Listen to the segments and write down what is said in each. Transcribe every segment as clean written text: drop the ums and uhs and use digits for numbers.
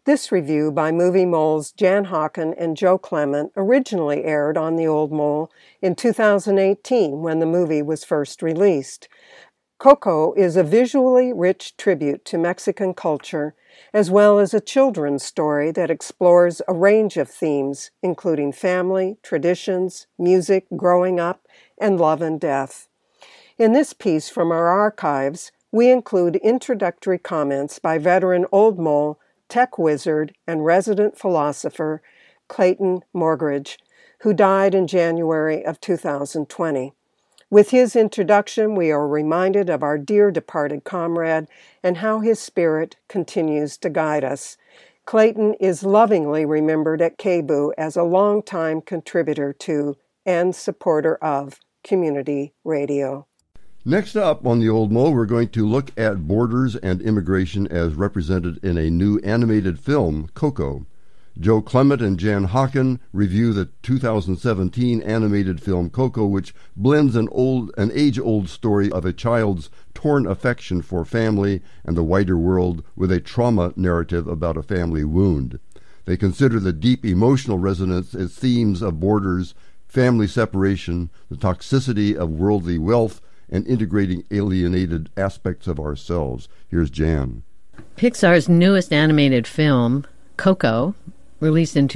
This review by Movie Mole's Jan Hawken and Joe Clement originally aired on the Old Mole in 2018 when the movie was first released. Coco is a visually rich tribute to Mexican culture, as well as a children's story that explores a range of themes, including family, traditions, music, growing up, and love and death. In this piece from our archives, we include introductory comments by veteran Old Mole, tech wizard, and resident philosopher Clayton Morgridge, who died in January of 2020. With his introduction, we are reminded of our dear departed comrade and how his spirit continues to guide us. Clayton is lovingly remembered at KBOO as a longtime contributor to and supporter of community radio. Next up on the Old Mole, we're going to look at borders and immigration as represented in a new animated film, Coco. Joe Clement and Jan Hawken review the 2017 animated film Coco, which blends an age-old story of a child's torn affection for family and the wider world with a trauma narrative about a family wound. They consider the deep emotional resonance as themes of borders, family separation, the toxicity of worldly wealth, and integrating alienated aspects of ourselves. Here's Jan. Pixar's newest animated film, Coco, released in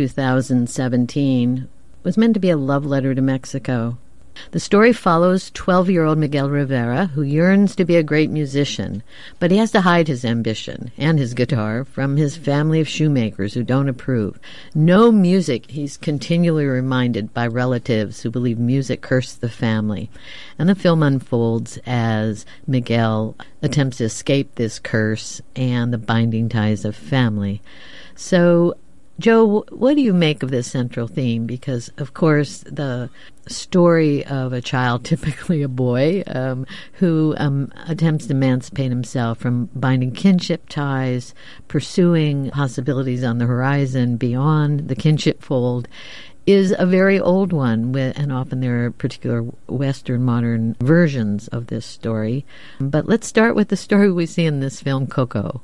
2017, was meant to be a love letter to Mexico. The story follows 12-year-old Miguel Rivera, who yearns to be a great musician, but he has to hide his ambition and his guitar from his family of shoemakers who don't approve. No music, he's continually reminded by relatives who believe music cursed the family. And the film unfolds as Miguel attempts to escape this curse and the binding ties of family. So, Joe, what do you make of this central theme? Because, of course, the story of a child, typically a boy, who attempts to emancipate himself from binding kinship ties, pursuing possibilities on the horizon beyond the kinship fold, is a very old one, and often there are particular Western modern versions of this story. But let's start with the story we see in this film, Coco.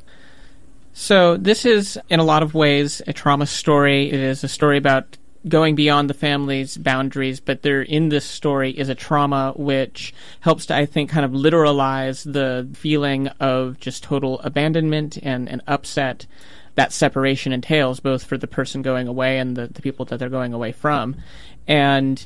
So this is, in a lot of ways, a trauma story. It is a story about going beyond the family's boundaries, but there in this story is a trauma which helps to, I think, kind of literalize the feeling of just total abandonment and upset that separation entails, both for the person going away and the people that they're going away from. And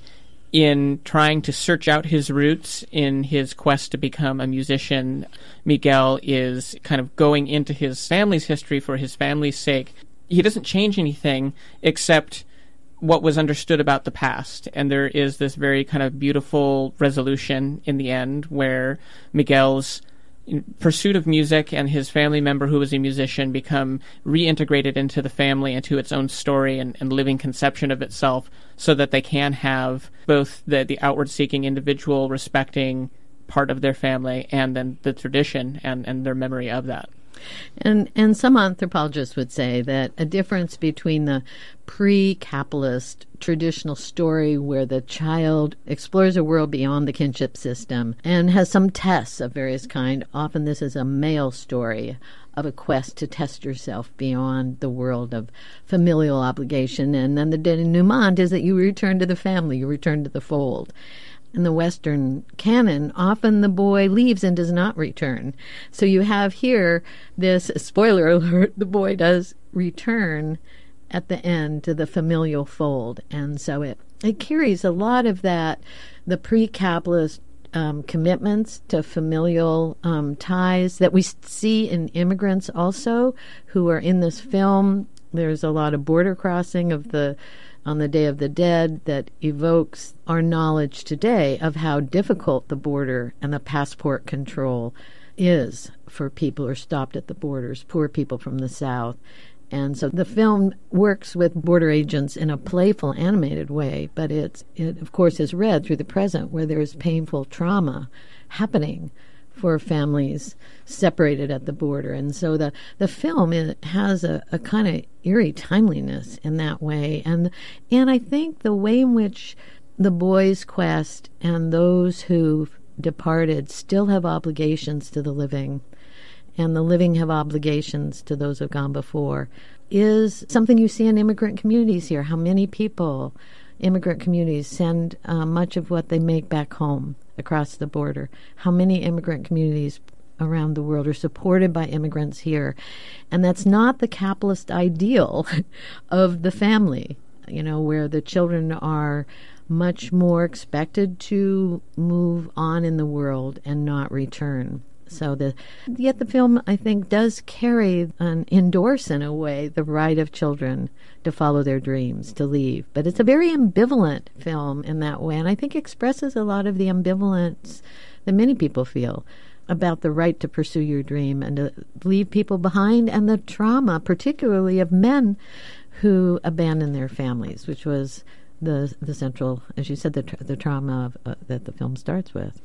in trying to search out his roots in his quest to become a musician, Miguel is kind of going into his family's history for his family's sake. He doesn't change anything except what was understood about the past. And there is this very kind of beautiful resolution in the end where Miguel's pursuit of music and his family member who was a musician become reintegrated into the family, into its own story and living conception of itself, so that they can have both the outward-seeking individual respecting part of their family and then the tradition and their memory of that. And some anthropologists would say that a difference between the pre-capitalist traditional story where the child explores a world beyond the kinship system and has some tests of various kind, often this is a male story of a quest to test yourself beyond the world of familial obligation, and then the denouement is that you return to the family, you return to the fold. In the Western canon, often the boy leaves and does not return. So you have here this, spoiler alert, the boy does return at the end to the familial fold. And so it carries a lot of that, the pre-capitalist commitments to familial ties that we see in immigrants also who are in this film. There's a lot of border crossing on the Day of the Dead that evokes our knowledge today of how difficult the border and the passport control is for people who are stopped at the borders, poor people from the South. And so the film works with border agents in a playful, animated way, but it of course, is read through the present where there is painful trauma happening for families separated at the border. And so the film has a kind of eerie timeliness in that way. And I think the way in which the boy's quest and those who've departed still have obligations to the living, and the living have obligations to those who've gone before, is something you see in immigrant communities here. How many people, immigrant communities, send much of what they make back home across the border. How many immigrant communities around the world are supported by immigrants here. And that's not the capitalist ideal of the family, where the children are much more expected to move on in the world and not return. So yet the film, I think, does carry and endorse in a way the right of children to follow their dreams, to leave. But it's a very ambivalent film in that way, and I think expresses a lot of the ambivalence that many people feel about the right to pursue your dream and to leave people behind, and the trauma, particularly of men who abandon their families, which was the central, as you said, the trauma that the film starts with.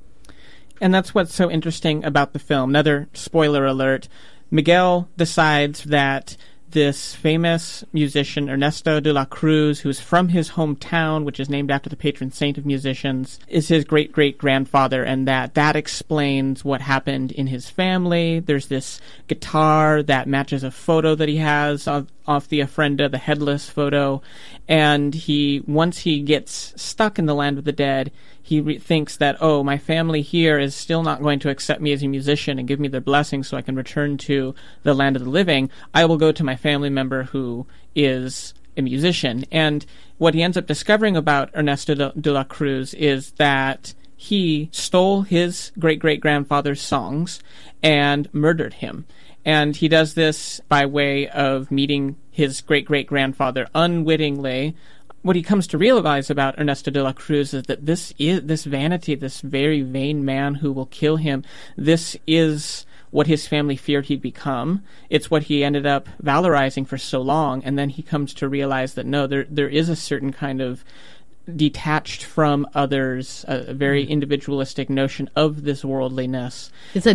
And that's what's so interesting about the film. Another spoiler alert, Miguel decides that this famous musician, Ernesto de la Cruz, who's from his hometown, which is named after the patron saint of musicians, is his great-great-grandfather, and that explains what happened in his family. There's this guitar that matches a photo that he has off the ofrenda, the headless photo, and once he gets stuck in the land of the dead, he thinks that, my family here is still not going to accept me as a musician and give me their blessing so I can return to the land of the living. I will go to my family member who is a musician. And what he ends up discovering about Ernesto de la Cruz is that he stole his great-great-grandfather's songs and murdered him. And he does this by way of meeting his great-great-grandfather unwittingly. What he comes to realize about Ernesto de la Cruz is that this vanity, this very vain man who will kill him, this is what his family feared he'd become. It's what he ended up valorizing for so long, and then he comes to realize that no, there is a certain kind of detached from others, a very individualistic notion of this worldliness.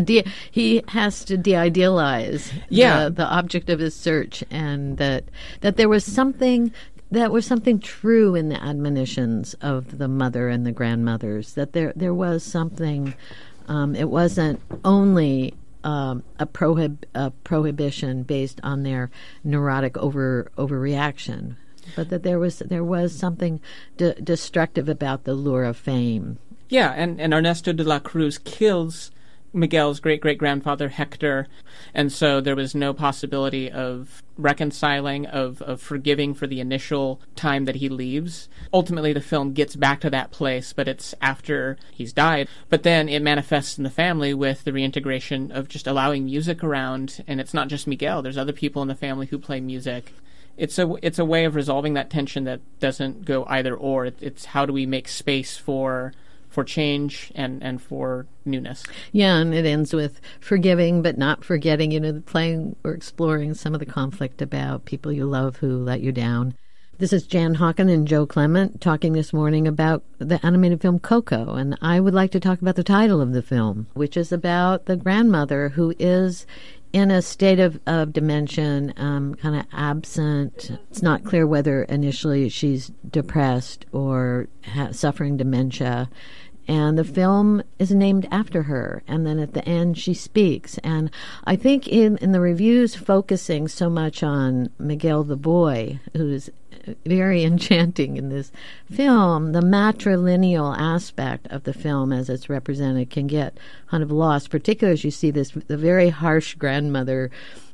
He has to de-idealize the object of his search, and that there was something true in the admonitions of the mother and the grandmothers, that there was something, it wasn't only a prohibition based on their neurotic overreaction, but that there was something destructive about the lure of fame. Yeah, and Ernesto de la Cruz kills Miguel's great-great-grandfather Hector, and so there was no possibility of reconciling, of forgiving for the initial time that he leaves. Ultimately, the film gets back to that place, but it's after he's died. But then it manifests in the family with the reintegration of just allowing music around, and it's not just Miguel. There's other people in the family who play music. It's a way of resolving that tension that doesn't go either or. It's how do we make space for change and for newness. Yeah, and it ends with forgiving but not forgetting, playing or exploring some of the conflict about people you love who let you down. This is Jan Hawken and Joe Clement talking this morning about the animated film Coco, and I would like to talk about the title of the film, which is about the grandmother who is in a state of dementia, kind of absent. It's not clear whether initially she's depressed or suffering dementia. And the film is named after her. And then at the end, she speaks. And I think in the reviews focusing so much on Miguel the boy, who's very enchanting in this film, the matrilineal aspect of the film as it's represented can get kind of lost, particularly as you see the very harsh grandmother,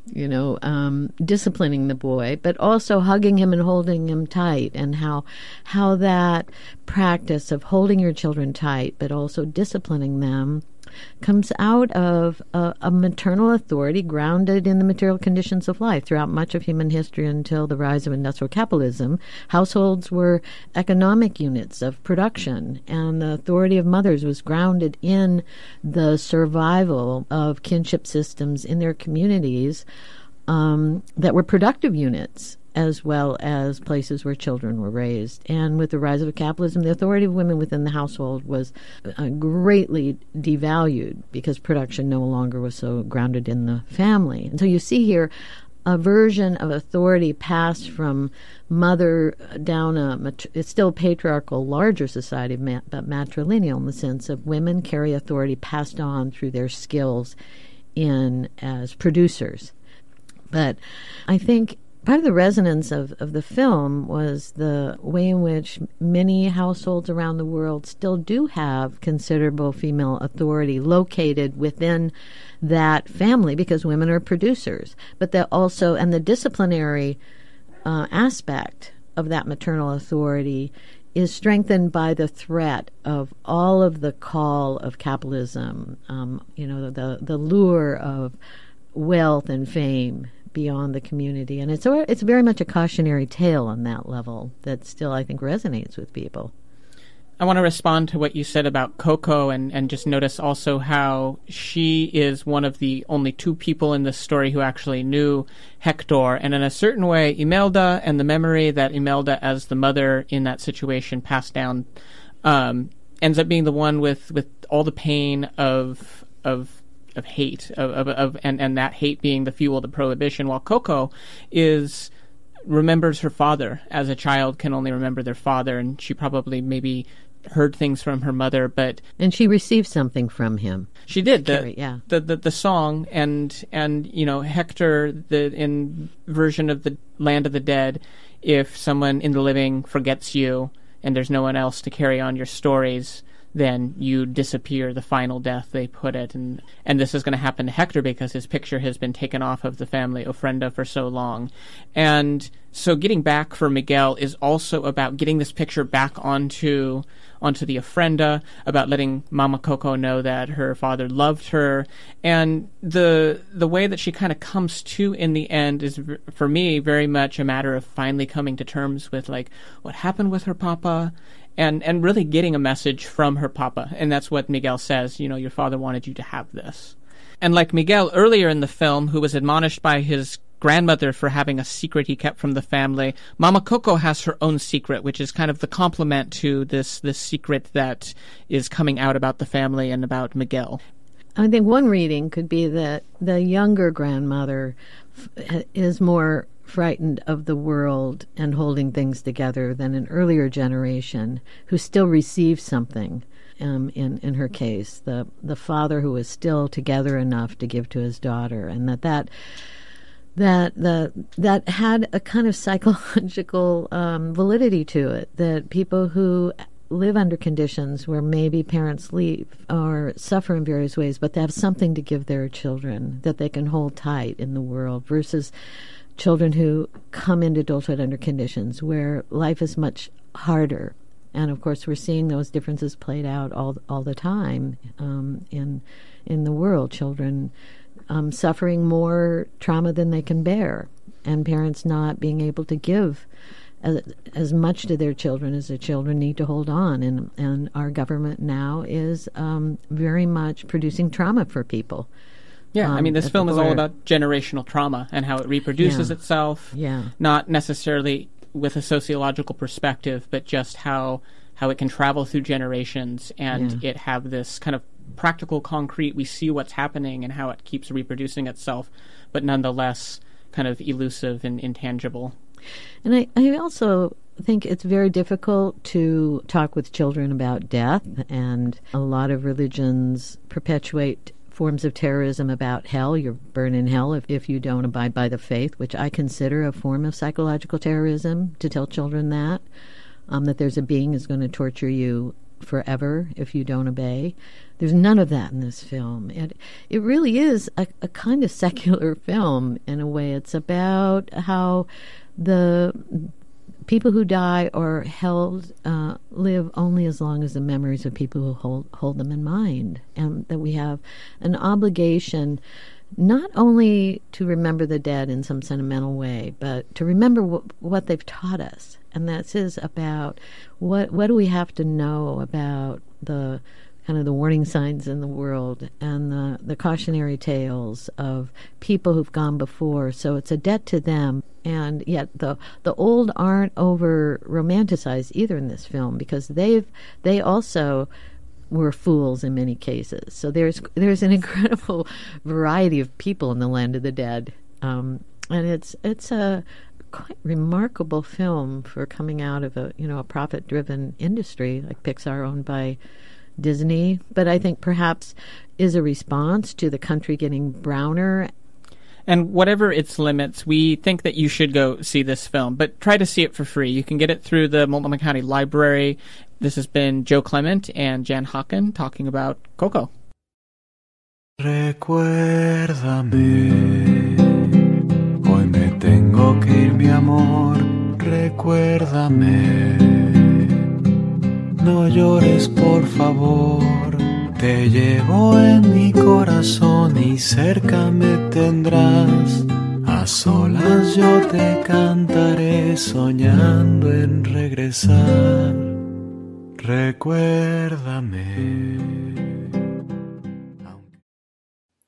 disciplining the boy, but also hugging him and holding him tight, and how that practice of holding your children tight but also disciplining them comes out of a maternal authority grounded in the material conditions of life. Throughout much of human history until the rise of industrial capitalism, households were economic units of production, and the authority of mothers was grounded in the survival of kinship systems in their communities that were productive units, as well as places where children were raised. And with the rise of capitalism, the authority of women within the household was greatly devalued because production no longer was so grounded in the family. And so you see here a version of authority passed from mother down it's still patriarchal, larger society, but matrilineal in the sense of women carry authority passed on through their skills as producers. But I think part of the resonance of the film was the way in which many households around the world still do have considerable female authority located within that family because women are producers. But that also, and the disciplinary aspect of that maternal authority is strengthened by the threat of all of the call of capitalism, the lure of wealth and fame beyond the community. And it's very much a cautionary tale on that level that still, I think, resonates with people. I want to respond to what you said about Coco and just notice also how she is one of the only two people in this story who actually knew Hector. And in a certain way, Imelda and the memory that Imelda as the mother in that situation passed down ends up being the one with all the pain of hate, and that hate being the fuel to prohibition, while Coco remembers her father as a child can only remember their father, and she probably maybe heard things from her mother, and she received something from him. She did the song and Hector, in version of the Land of the Dead, if someone in the living forgets you and there's no one else to carry on your stories, then you disappear, the final death, they put it. And this is going to happen to Hector because his picture has been taken off of the family ofrenda for so long. And so getting back for Miguel is also about getting this picture back onto the ofrenda, about letting Mama Coco know that her father loved her. And the way that she kind of comes to in the end is, for me, very much a matter of finally coming to terms with, like, what happened with her papa, and really getting a message from her papa. And that's what Miguel says, your father wanted you to have this. And like Miguel earlier in the film, who was admonished by his grandmother for having a secret he kept from the family, Mama Coco has her own secret, which is kind of the complement to this secret that is coming out about the family and about Miguel. I think one reading could be that the younger grandmother is more frightened of the world and holding things together than an earlier generation who still receives something. In her case, the father who was still together enough to give to his daughter, and that had a kind of psychological validity to it. That people who live under conditions where maybe parents leave or suffer in various ways, but they have something to give their children that they can hold tight in the world, versus children who come into adulthood under conditions where life is much harder. And of course, we're seeing those differences played out all the time in the world. Children suffering more trauma than they can bear, and parents not being able to give as much to their children as the children need to hold on. And our government now is very much producing trauma for people. Yeah, this film is all about generational trauma and how it reproduces itself. Yeah. Not necessarily with a sociological perspective, but just how it can travel through generations and it have this kind of practical, concrete, we see what's happening and how it keeps reproducing itself, but nonetheless kind of elusive and intangible. And I also think it's very difficult to talk with children about death, and a lot of religions perpetuate forms of terrorism about hell. You're burned in hell if you don't abide by the faith, which I consider a form of psychological terrorism, to tell children that there's a being who's going to torture you forever if you don't obey. There's none of that in this film. It really is a kind of secular film in a way. It's about how the people who die or held live only as long as the memories of people who hold them in mind, and that we have an obligation not only to remember the dead in some sentimental way, but to remember what they've taught us. And that is about what do we have to know about the kind of the warning signs in the world and the cautionary tales of people who've gone before. So it's a debt to them. And yet the old aren't over romanticized either in this film, because they also were fools in many cases. So there's an incredible variety of people in the Land of the Dead, and it's a quite remarkable film for coming out of a profit-driven industry like Pixar, owned by Disney, but I think perhaps is a response to the country getting browner. And whatever its limits, we think that you should go see this film, but try to see it for free. You can get it through the Multnomah County Library. This has been Joe Clement and Jan Hawken talking about Coco. Recuérdame, hoy me tengo que ir, mi amor, recuérdame. No llores, por favor, te llevo en mi corazón y cerca me tendrás. A solas yo te cantaré soñando en regresar. Recuérdame.